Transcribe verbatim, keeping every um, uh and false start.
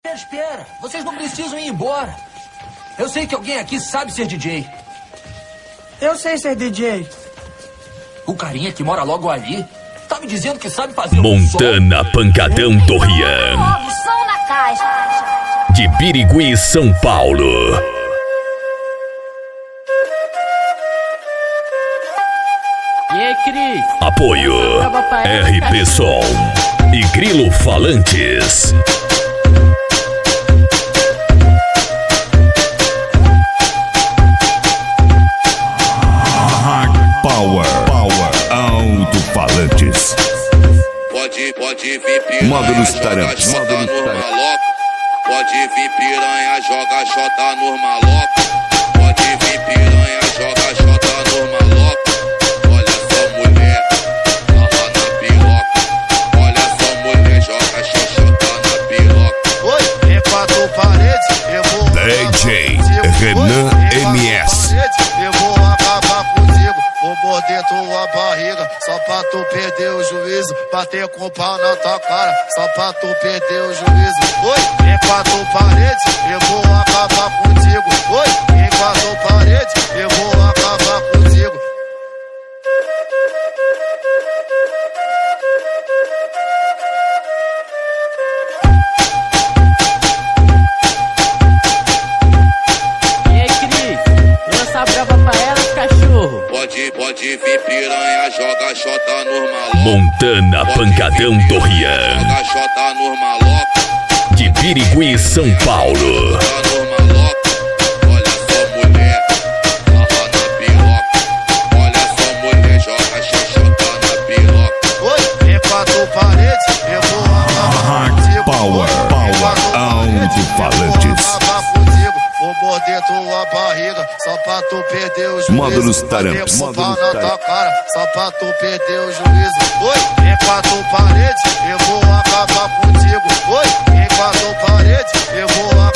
Espera, espera. Vocês não precisam ir embora. Eu sei que alguém aqui sabe ser D J. Eu sei ser D J. O carinha que mora logo ali tá me dizendo que sabe fazer Montana um Pancadão do Rian. Novo som na caixa. De Birigui, São Paulo. E aí, Cris? Apoio R P Som e Grilo Falantes. Power, Power, Alto-Falantes. Pode, pode vir piranha, Módulos joga tarantes, xota módulos nos tarantes. maloca. Pode vir piranha, joga xota nos maloca. Pode vir piranha, joga xota nos maloca. Olha só mulher, sarra na piroca. Olha só mulher, joga xoxota na piroca. Oi, em quatro paredes, eu vou D J Renan M S. Eu vou acabar contigo, vou morder tua barriga, só pra tu perder o juízo, bater com o pau na tua cara, só pra tu perder o juízo. Oi, em quatro paredes, eu vou acabar contigo. Oi, em quatro paredes, eu vou acabar contigo. E aí, Cris? Lança a brava pra ela, cachorro. Pode, pode vir piranha, joga xota nos maloca. Montana Pode Pancadão vir do piranha, Rian. joga xota nos maloca. De Birigui, São Paulo. Olha só mulher, sarra na piroca. Olha só mulher, joga xoxota na piroca. Oi, em quatro paredes, eu vou acabar contigo. Power, Oi, em Power, quatro paredes, Alto-Falantes. eu vou acabar contigo. Vou morder tua barriga, só pra tu perder o juízo. Módulos Bater tarantes, com o pau módulos na tua tarantes. cara, só pra tu perder o juízo. Oi, em quatro paredes, eu vou acabar contigo. Oi, em quatro paredes, eu vou acabar